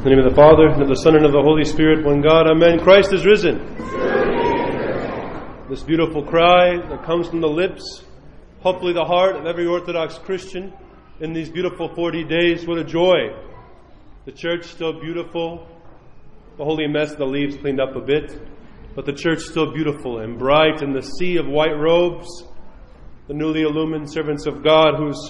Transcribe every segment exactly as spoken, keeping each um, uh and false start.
In the name of the Father, and of the Son, and of the Holy Spirit, one God, Amen. Christ is risen. This beautiful cry that comes from the lips, hopefully the heart of every Orthodox Christian in these beautiful forty days. What a joy. The church still beautiful. The holy mess of the leaves cleaned up a bit. But the church still beautiful and bright in the sea of white robes. The newly illumined servants of God whose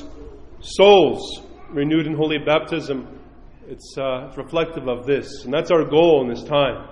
souls renewed in holy baptism. It's, uh, it's reflective of this. And that's our goal in this time.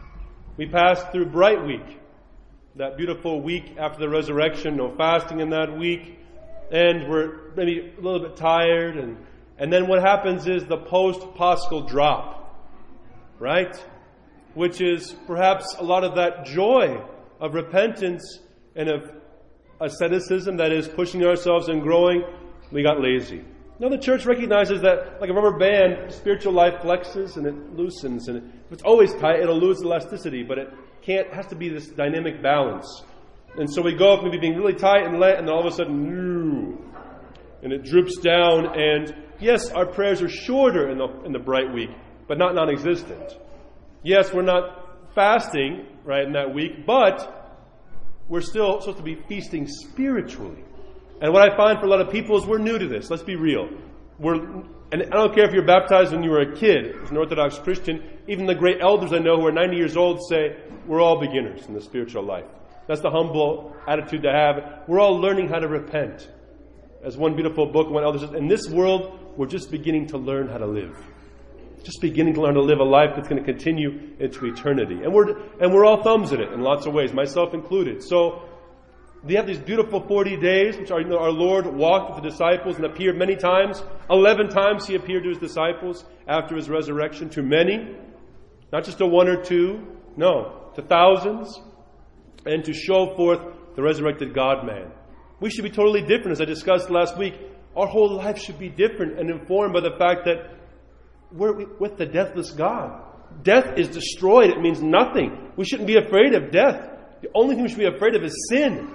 We passed through Bright Week. That beautiful week after the resurrection. No fasting in that week. And we're maybe a little bit tired. And, and then what happens is the post-Paschal drop. Right? Which is perhaps a lot of that joy of repentance and of asceticism, that is pushing ourselves and growing. We got lazy. Now the church recognizes that, like a rubber band, spiritual life flexes and it loosens, and if it's always tight, it'll lose elasticity, but it can't, it has to be this dynamic balance. And so we go from maybe being really tight and let, and then all of a sudden, new, and it droops down, and yes, our prayers are shorter in the, in the Bright Week, but not non-existent. Yes, we're not fasting, right, in that week, but we're still supposed to be feasting spiritually. And what I find for a lot of people is we're new to this. Let's be real. We're, and I don't care if you're baptized when you were a kid, as an Orthodox Christian. Even the great elders I know who are ninety years old say, we're all beginners in the spiritual life. That's the humble attitude to have. We're all learning how to repent. As one beautiful book, one elder says, in this world, we're just beginning to learn how to live. Just beginning to learn to live a life that's going to continue into eternity. And we're, and we're all thumbs at it in lots of ways, myself included. So, we have these beautiful forty days, which our, you know, our Lord walked with the disciples and appeared many times. Eleven times He appeared to His disciples after His resurrection, to many. Not just to one or two, no, to thousands. And to show forth the resurrected God-man. We should be totally different, as I discussed last week. Our whole life should be different and informed by the fact that we're with the deathless God. Death is destroyed. It means nothing. We shouldn't be afraid of death. The only thing we should be afraid of is sin.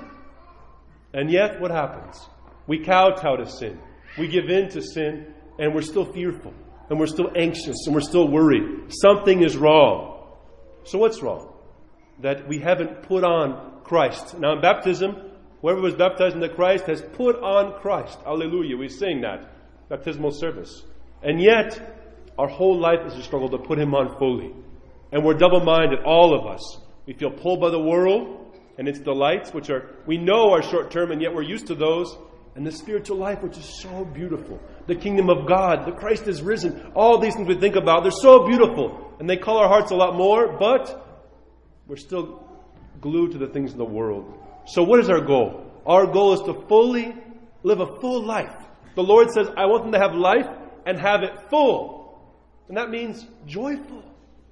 And yet, what happens? We kowtow to sin. We give in to sin, and we're still fearful, and we're still anxious, and we're still worried. Something is wrong. So what's wrong? That we haven't put on Christ. Now in baptism, whoever was baptized into Christ has put on Christ. Alleluia. We sing that baptismal service. And yet, our whole life is a struggle to put Him on fully. And we're double-minded, all of us. We feel pulled by the world and its delights, which are, we know are short-term, and yet we're used to those. And the spiritual life, which is so beautiful. The kingdom of God, the Christ is risen. All these things we think about, they're so beautiful. And they call our hearts a lot more, but we're still glued to the things of the world. So what is our goal? Our goal is to fully live a full life. The Lord says, I want them to have life and have it full. And that means joyful.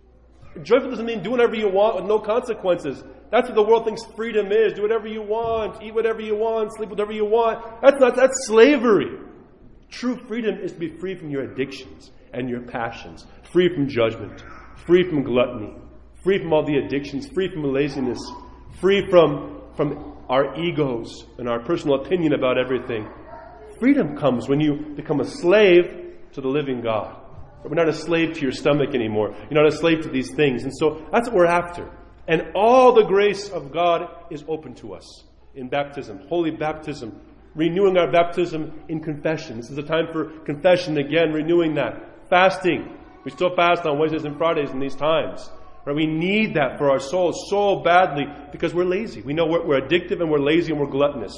Joyful doesn't mean do whatever you want with no consequences. That's what the world thinks freedom is. Do whatever you want, eat whatever you want, sleep whatever you want. That's not, that's slavery. True freedom is to be free from your addictions and your passions. Free from judgment. Free from gluttony. Free from all the addictions. Free from laziness. Free from, from our egos and our personal opinion about everything. Freedom comes when you become a slave to the living God. We're not a slave to your stomach anymore. You're not a slave to these things. And so that's what we're after. And all the grace of God is open to us in baptism, holy baptism, renewing our baptism in confession. This is a time for confession again, renewing that. Fasting. We still fast on Wednesdays and Fridays in these times. Right? We need that for our souls so badly because we're lazy. We know we're, we're addictive and we're lazy and we're gluttonous.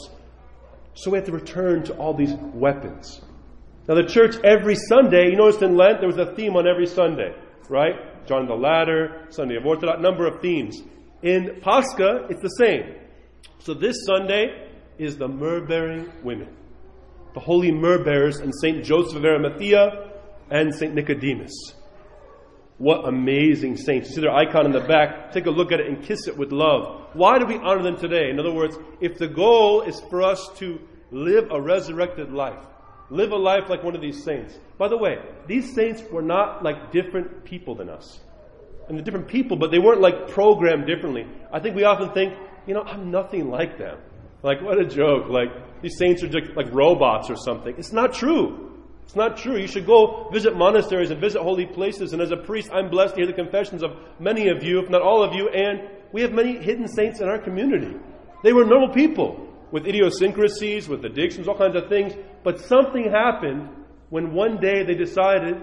So we have to return to all these weapons. Now the church every Sunday, you noticed in Lent there was a theme on every Sunday, right? John the Ladder, Sunday of Orthodox, number of themes. In Pascha, it's the same. So this Sunday is the myrrh-bearing women. The holy myrrh-bearers and Saint Joseph of Arimathea and Saint Nicodemus. What amazing saints. You see their icon in the back. Take a look at it and kiss it with love. Why do we honor them today? In other words, if the goal is for us to live a resurrected life, live a life like one of these saints. By the way, these saints were not like different people than us. And they're different people, but they weren't like programmed differently. I think we often think, you know, I'm nothing like them. Like, what a joke. Like, these saints are just like robots or something. It's not true. It's not true. You should go visit monasteries and visit holy places. And as a priest, I'm blessed to hear the confessions of many of you, if not all of you. And we have many hidden saints in our community. They were normal people with idiosyncrasies, with addictions, all kinds of things. But something happened when one day they decided,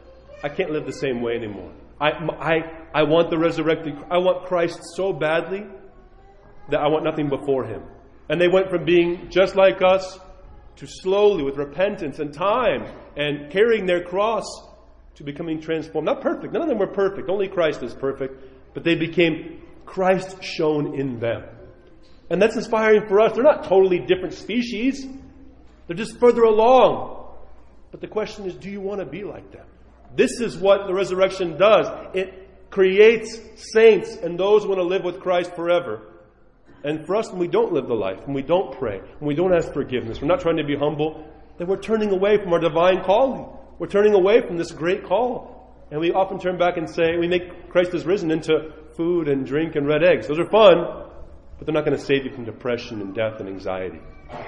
I can't live the same way anymore. I, I, I want the resurrected, I want Christ so badly that I want nothing before Him. And they went from being just like us to slowly, with repentance and time and carrying their cross, to becoming transformed. Not perfect. None of them were perfect. Only Christ is perfect. But they became Christ shown in them. And that's inspiring for us. They're not totally different species. They're just further along. But the question is, do you want to be like them? This is what the resurrection does. It creates saints and those who want to live with Christ forever. And for us, when we don't live the life, when we don't pray, when we don't ask forgiveness, we're not trying to be humble, then we're turning away from our divine calling. We're turning away from this great call. And we often turn back and say, we make Christ is risen into food and drink and red eggs. Those are fun, but they're not going to save you from depression and death and anxiety.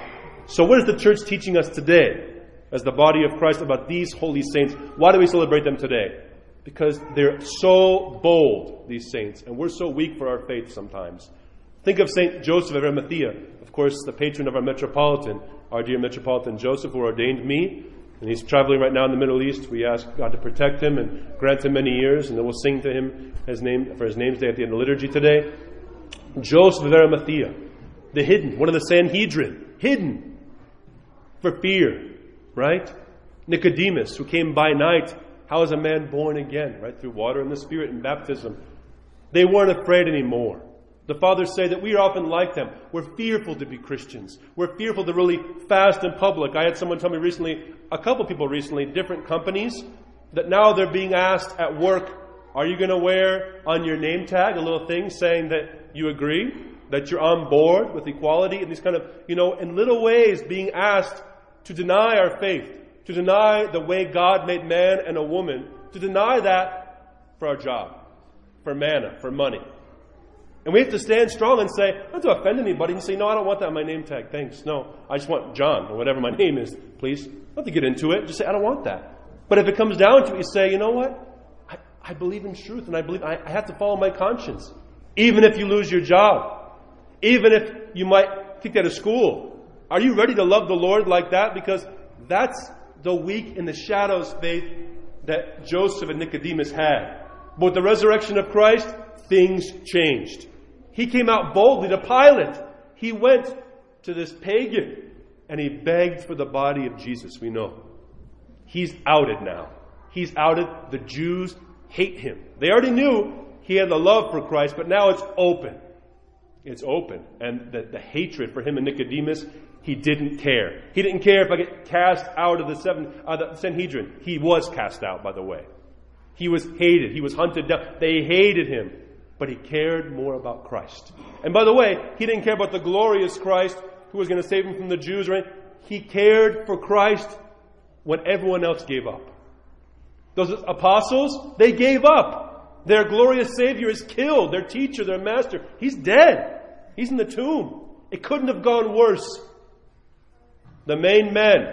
So what is the church teaching us today as the body of Christ about these holy saints? Why do we celebrate them today? Because they're so bold, these saints, and we're so weak for our faith sometimes. Think of Saint Joseph of Arimathea, of course, the patron of our Metropolitan, our dear Metropolitan Joseph, who ordained me. And he's traveling right now in the Middle East. We ask God to protect him and grant him many years. And then we'll sing to him his name for his name's day at the end of the liturgy today. Joseph of Arimathea, the hidden, one of the Sanhedrin, hidden for fear, right? Nicodemus, who came by night. How is a man born again? Right? Through water and the Spirit and baptism. They weren't afraid anymore. The fathers say that we are often like them. We're fearful to be Christians. We're fearful to really fast in public. I had someone tell me recently, a couple people recently, different companies, that now they're being asked at work, are you going to wear on your name tag a little thing saying that you agree, that you're on board with equality, and these kind of, you know, in little ways being asked to deny our faith, to deny the way God made man and a woman, to deny that for our job, for manna, for money. And we have to stand strong and say, not to offend anybody, and say, no, I don't want that on my name tag. Thanks. No, I just want John, or whatever my name is, please. Not to get into it. Just say, I don't want that. But if it comes down to it, you say, you know what? I, I believe in truth, and I believe I, I have to follow my conscience. Even if you lose your job. Even if you might kick out of school. Are you ready to love the Lord like that? Because that's the weak in the shadows faith that Joseph and Nicodemus had. But with the resurrection of Christ, things changed. He came out boldly to Pilate. He went to this pagan and he begged for the body of Jesus, we know. He's outed now. He's outed. The Jews hate him. They already knew he had the love for Christ, but now it's open. It's open. And the, the hatred for him and Nicodemus, he didn't care. He didn't care if I get cast out of the, seven, uh, the Sanhedrin. He was cast out, by the way. He was hated. He was hunted down. They hated him. But he cared more about Christ. And by the way, he didn't care about the glorious Christ who was going to save him from the Jews, right? He cared for Christ when everyone else gave up. Those apostles, they gave up. Their glorious Savior is killed. Their teacher, their master, he's dead. He's in the tomb. It couldn't have gone worse. The main men,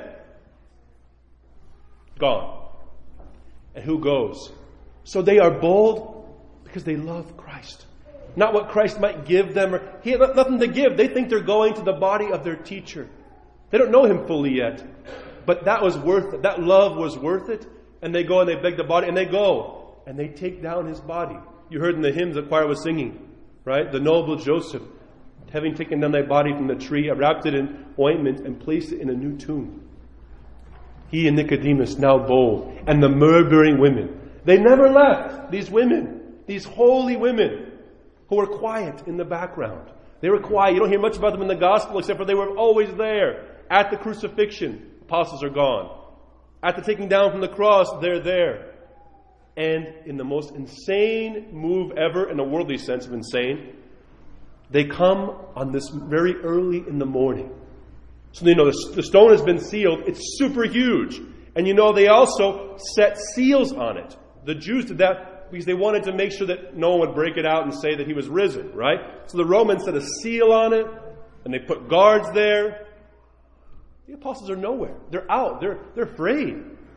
gone. And who goes? So they are bold because they love Christ. Not what Christ might give them. Or, he had nothing to give. They think they're going to the body of their teacher. They don't know him fully yet. But that was worth it. That love was worth it. And they go and they beg the body. And they go. And they take down his body. You heard in the hymns the choir was singing. Right? The noble Joseph, having taken down thy body from the tree, wrapped it in ointment and placed it in a new tomb. He and Nicodemus, now bold. And the myrrh-bearing women. They never left. These women. These holy women who were quiet in the background. They were quiet. You don't hear much about them in the gospel except for they were always there. At the crucifixion, apostles are gone. At the taking down from the cross, they're there. And in the most insane move ever, in a worldly sense of insane, they come on this very early in the morning. So you know the, the stone has been sealed. It's super huge. And you know they also set seals on it. The Jews did that because they wanted to make sure that no one would break it out and say that he was risen, right? So the Romans set a seal on it, and they put guards there. The apostles are nowhere. They're out. They're, they're afraid.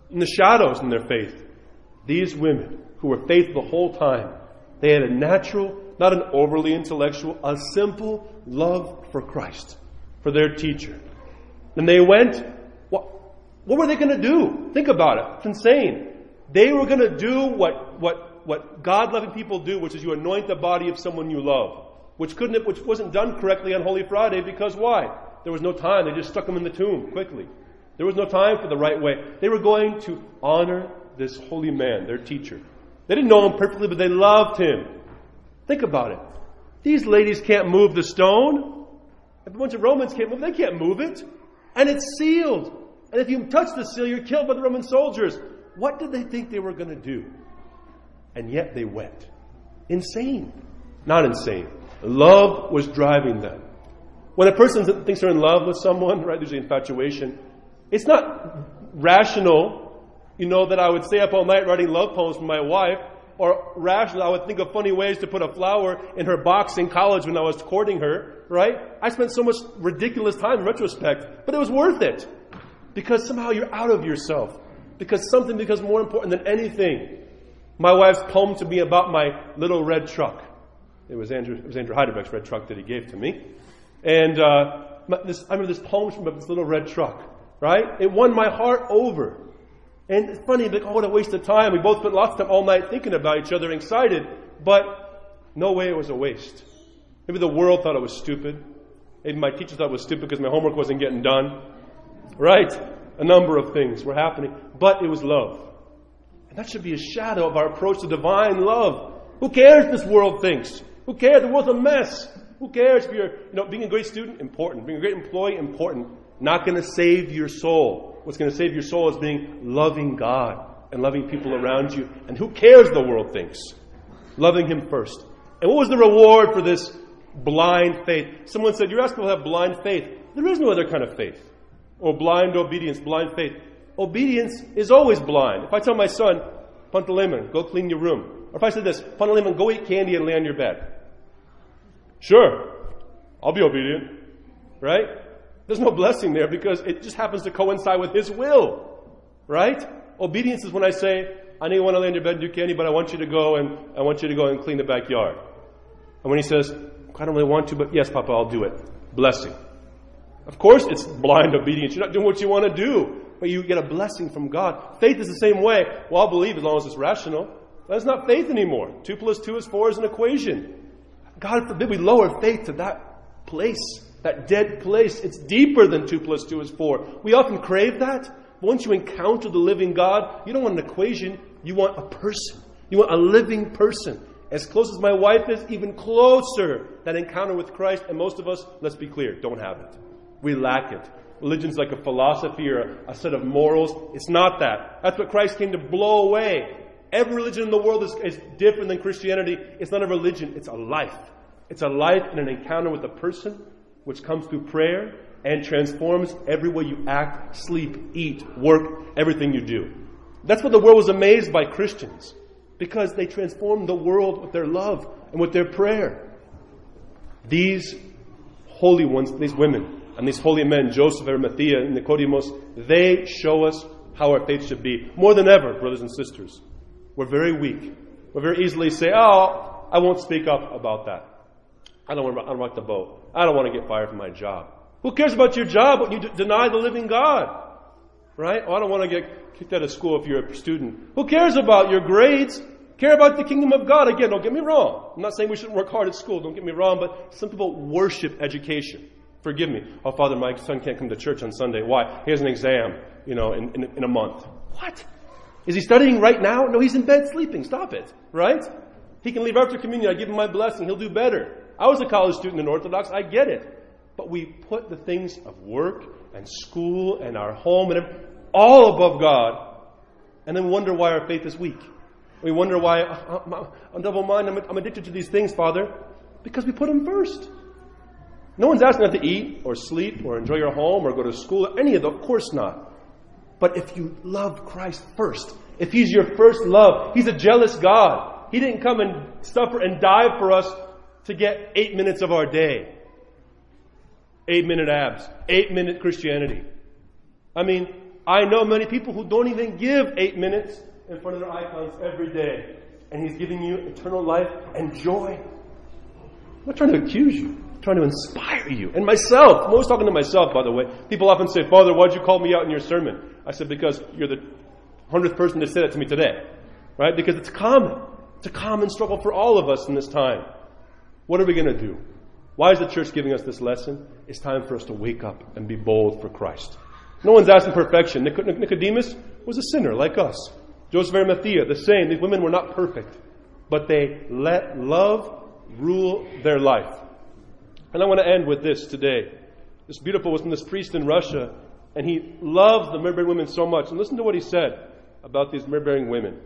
in the shadows in their faith. These women who were faithful the whole time, they had a natural, not an overly intellectual, a simple love for Christ, for their teacher. And they went, what, what were they going to do? Think about it. It's insane. They were going to do what, what, what God-loving people do, which is you anoint the body of someone you love, which couldn't, which wasn't done correctly on Holy Friday because why? There was no time. They just stuck him in the tomb quickly. There was no time for the right way. They were going to honor this holy man, their teacher. They didn't know him perfectly, but they loved him. Think about it. These ladies can't move the stone. If a bunch of Romans can't move, they can't move it. And it's sealed. And if you touch the seal, you're killed by the Roman soldiers. What did they think they were going to do? And yet they went. Insane. Not insane. Love was driving them. When a person thinks they're in love with someone, right, there's the infatuation. It's not rational, you know, that I would stay up all night writing love poems for my wife, or rational, I would think of funny ways to put a flower in her box in college when I was courting her, right? I spent so much ridiculous time in retrospect, but it was worth it. Because somehow you're out of yourself. Because something becomes more important than anything. My wife's poem to me about my little red truck. It was Andrew, it was Andrew Heidelberg's red truck that he gave to me. And uh, my, this, I remember this poem from this little red truck, right? It won my heart over. And it's funny, like, oh, what a waste of time. We both spent lots of time all night thinking about each other, excited. But no way it was a waste. Maybe the world thought it was stupid. Maybe my teacher thought it was stupid because my homework wasn't getting done. Right? A number of things were happening. But it was love. And that should be a shadow of our approach to divine love. Who cares if this world thinks? Who cares? The world's a mess. Who cares if you're, you know, being a great student? Important. Being a great employee? Important. Not going to save your soul. What's going to save your soul is being loving God and loving people around you. And who cares the world thinks? Loving Him first. And what was the reward for this blind faith? Someone said, you're asking people to have blind faith. There is no other kind of faith. Or blind obedience, blind faith. Obedience is always blind. If I tell my son, Pantaleimon, go clean your room. Or if I said this, Pantaleimon, go eat candy and lay on your bed. Sure, I'll be obedient. Right? There's no blessing there because it just happens to coincide with His will. Right? Obedience is when I say, I know you want to lay on your bed and do candy, but I want you to go and I want you to go and clean the backyard. And when he says, I don't really want to, but yes, Papa, I'll do it. Blessing. Of course it's blind obedience. You're not doing what you want to do, but you get a blessing from God. Faith is the same way. Well, I'll believe as long as it's rational. That's not faith anymore. Two plus two is four is an equation. God forbid we lower faith to that place, that dead place. It's deeper than two plus two is four. We often crave that. But once you encounter the living God, you don't want an equation. You want a person. You want a living person. As close as my wife is, even closer, that encounter with Christ. And most of us, let's be clear, don't have it. We lack it. Religion's like a philosophy or a, a set of morals. It's not that. That's what Christ came to blow away. Every religion in the world is, is different than Christianity. It's not a religion. It's a life. It's a life and an encounter with a person which comes through prayer and transforms every way you act, sleep, eat, work, everything you do. That's what the world was amazed by Christians. Because they transformed the world with their love and with their prayer. These holy ones, these women, and these holy men, Joseph, Arimathea, and Nicodemus, they show us how our faith should be. More than ever, brothers and sisters. We're very weak. We very easily say, oh, I won't speak up about that. I don't want to rock the boat. I don't want to get fired from my job. Who cares about your job when you d- deny the living God? Right? Oh, I don't want to get kicked out of school if you're a student. Who cares about your grades? Care about the kingdom of God. Again, don't get me wrong. I'm not saying we shouldn't work hard at school. Don't get me wrong. But some people worship education. Forgive me. Oh, Father, my son can't come to church on Sunday. Why? He has an exam, you know, in, in, in a month. What? Is he studying right now? No, he's in bed sleeping. Stop it. Right? He can leave after communion. I give him my blessing. He'll do better. I was a college student in Orthodox. I get it. But we put the things of work and school and our home and everything all above God, and then wonder why our faith is weak. We wonder why uh, I'm double-minded. I'm addicted to these things, Father, because we put Him first. No one's asking us to eat or sleep or enjoy your home or go to school, any of them. Of course not. But if you love Christ first, if He's your first love, He's a jealous God. He didn't come and suffer and die for us to get eight minutes of our day. Eight minute abs. Eight minute Christianity. I mean, I know many people who don't even give eight minutes in front of their icons every day. And He's giving you eternal life and joy. I'm not trying to accuse you. I'm trying to inspire you. And myself. I'm always talking to myself, by the way. People often say, Father, why'd you call me out in your sermon? I said, because you're the hundredth person to say that to me today. Right? Because it's common. It's a common struggle for all of us in this time. What are we going to do? Why is the church giving us this lesson? It's time for us to wake up and be bold for Christ. No one's asking perfection. Nic- Nicodemus was a sinner like us. Joseph of Arimathea, the same. These women were not perfect. But they let love rule their life. And I want to end with this today. This beautiful was from this priest in Russia. And he loves the myrrh-bearing women so much. And listen to what he said about these myrrh-bearing women.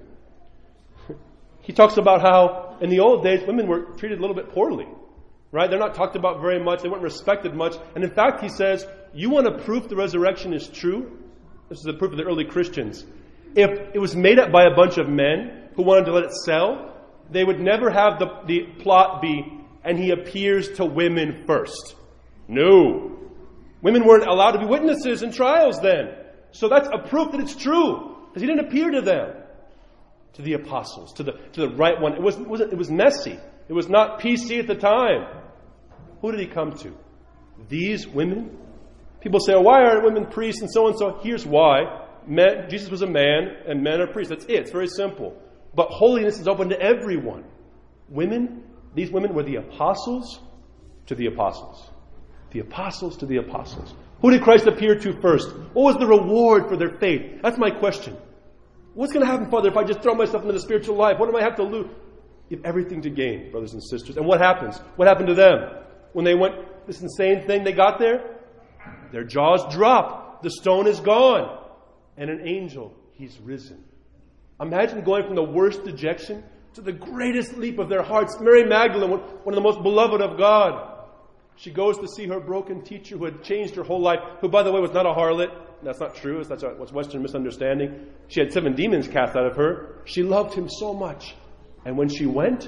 He talks about how in the old days women were treated a little bit poorly. Right? They're not talked about very much. They weren't respected much. And in fact, he says, you want a proof the resurrection is true? This is the proof of the early Christians. If it was made up by a bunch of men who wanted to let it sell, they would never have the, the plot be, and he appears to women first. No. Women weren't allowed to be witnesses in trials then. So that's a proof that it's true. Because he didn't appear to them. To the apostles. To the, to the right one. It was, it wasn't, it was messy. It was not P C at the time. Who did he come to? These women? People say, oh, why aren't women priests and so and so? Here's why. Men, Jesus was a man and men are priests. That's it. It's very simple. But holiness is open to everyone. Women, these women were the apostles to the apostles. The apostles to the apostles. Who did Christ appear to first? What was the reward for their faith? That's my question. What's going to happen, Father, if I just throw myself into the spiritual life? What do I have to lose? You have everything to gain, brothers and sisters. And what happens? What happened to them? When they went, this insane thing, they got there, their jaws drop. The stone is gone. And an angel, he's risen. Imagine going from the worst dejection to the greatest leap of their hearts. Mary Magdalene, one of the most beloved of God. She goes to see her broken teacher who had changed her whole life, who, by the way, was not a harlot. That's not true. That's what's Western misunderstanding. She had seven demons cast out of her. She loved him so much. And when she went,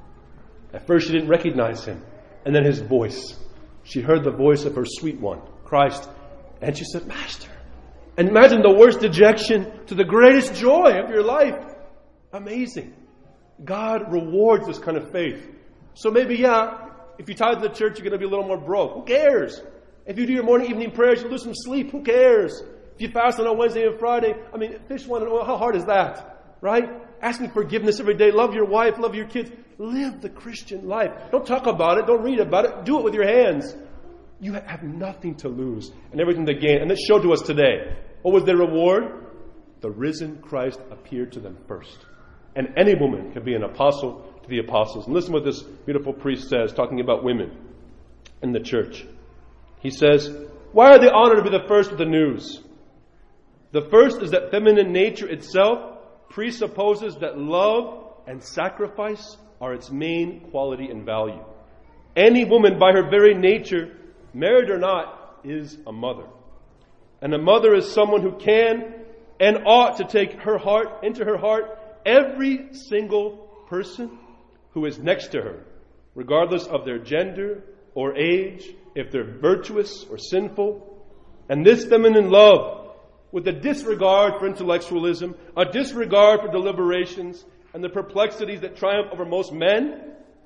at first she didn't recognize him. And then his voice. She heard the voice of her sweet one, Christ. And she said, Master. And imagine the worst dejection to the greatest joy of your life. Amazing. God rewards this kind of faith. So maybe, yeah, if you tithe to the church, you're going to be a little more broke. Who cares? If you do your morning, evening prayers, you lose some sleep. Who cares? If you fast on a Wednesday and Friday, I mean, fish one and oil, how hard is that? Right? Asking forgiveness every day. Love your wife, love your kids. Live the Christian life. Don't talk about it. Don't read about it. Do it with your hands. You have nothing to lose and everything to gain. And it's showed to us today. What was their reward? The risen Christ appeared to them first. And any woman can be an apostle to the apostles. And listen what this beautiful priest says, talking about women in the church. He says, why are they honored to be the first with the news? The first is that feminine nature itself presupposes that love and sacrifice are its main quality and value. Any woman, by her very nature, married or not, is a mother. And a mother is someone who can and ought to take her heart into her heart every single person who is next to her, regardless of their gender or age, if they're virtuous or sinful. And this feminine love, with a disregard for intellectualism, a disregard for deliberations, and the perplexities that triumph over most men,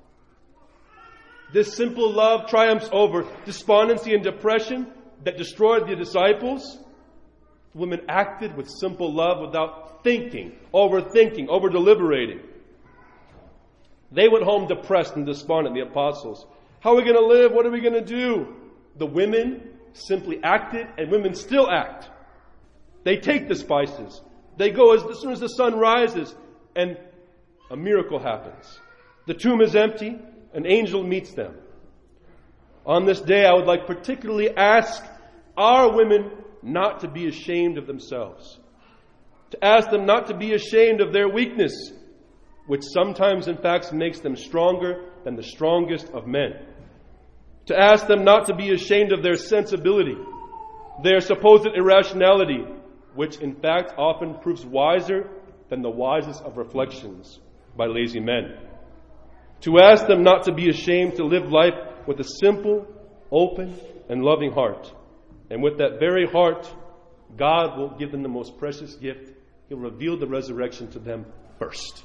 this simple love triumphs over despondency and depression that destroyed the disciples. Women acted with simple love without thinking, overthinking, over-deliberating. They went home depressed and despondent, the apostles. How are we going to live? What are we going to do? The women simply acted, and women still act. They take the spices. They go as, as soon as the sun rises, and a miracle happens. The tomb is empty. An angel meets them. On this day, I would like particularly ask our women not to be ashamed of themselves. To ask them not to be ashamed of their weakness, which sometimes, in fact, makes them stronger than the strongest of men. To ask them not to be ashamed of their sensibility, their supposed irrationality, which, in fact, often proves wiser than the wisest of reflections by lazy men. To ask them not to be ashamed to live life with a simple, open, and loving heart. And with that very heart, God will give them the most precious gift. He'll reveal the resurrection to them first.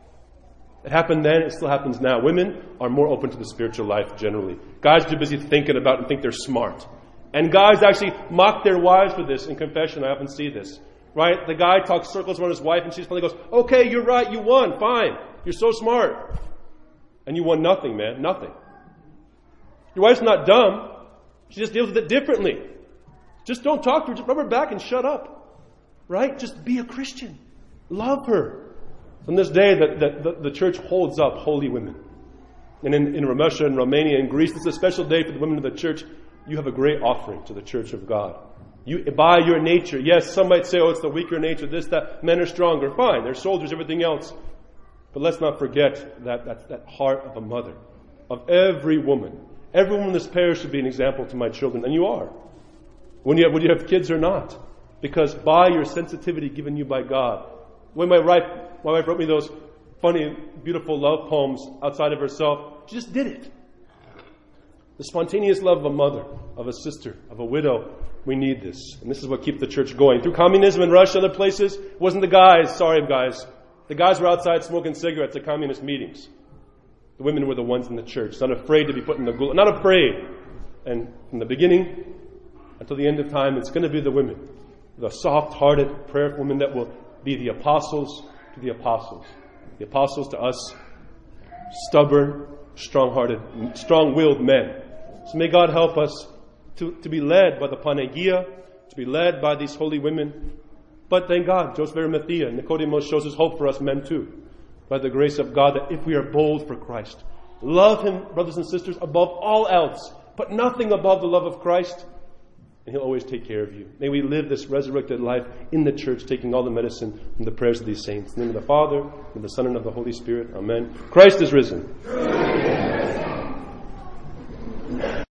It happened then, it still happens now. Women are more open to the spiritual life generally. Guys are too busy thinking about it and think they're smart. And guys actually mock their wives for this in confession. I often see this. Right? The guy talks circles around his wife and she finally goes, okay, you're right, you won, fine. You're so smart. And you won nothing, man, nothing. Your wife's not dumb. She just deals with it differently. Just don't talk to her, just rub her back and shut up. Right? Just be a Christian. Love her. On this day, the, the, the, the church holds up holy women. And in, in Russia and Romania and Greece, this is a special day for the women of the church. You have a great offering to the church of God. You, by your nature, yes, some might say, oh, it's the weaker nature, this, that, men are stronger. Fine, they're soldiers, everything else. But let's not forget that, that, that heart of a mother, of every woman. Every woman in this parish should be an example to my children, and you are. When you have, when you have kids or not. Because by your sensitivity given you by God, when my wife, my wife wrote me those funny, beautiful love poems outside of herself, she just did it. The spontaneous love of a mother, of a sister, of a widow, we need this. And this is what keeps the church going. Through communism in Russia and other places, it wasn't the guys, sorry guys. The guys were outside smoking cigarettes at communist meetings. The women were the ones in the church, not afraid to be put in the gulag, not afraid. And from the beginning until the end of time, it's going to be the women. The soft-hearted, prayerful women that will be the apostles to the apostles. The apostles to us, stubborn, strong-hearted, strong-willed men. So may God help us to, to be led by the Panagia, to be led by these holy women. But thank God, Joseph Arimathea, Nicodemus shows his hope for us men too. By the grace of God, that if we are bold for Christ, love Him, brothers and sisters, above all else, but nothing above the love of Christ, and He'll always take care of you. May we live this resurrected life in the church, taking all the medicine from the prayers of these saints. In the name of the Father, and of the Son, and of the Holy Spirit. Amen. Christ is risen.